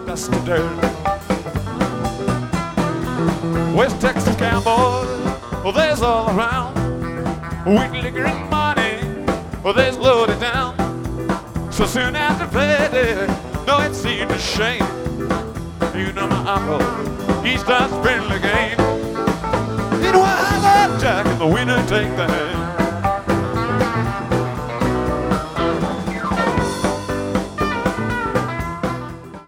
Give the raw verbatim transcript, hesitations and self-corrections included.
dusty dirt. West Texas cowboys, well, there's all around. Wheat, liquor, and money, well, there's loaded down. So soon after payday, no, it seemed a shame. You know my uncle, he starts friendly game. You know I love Jack, and the winner take the hand.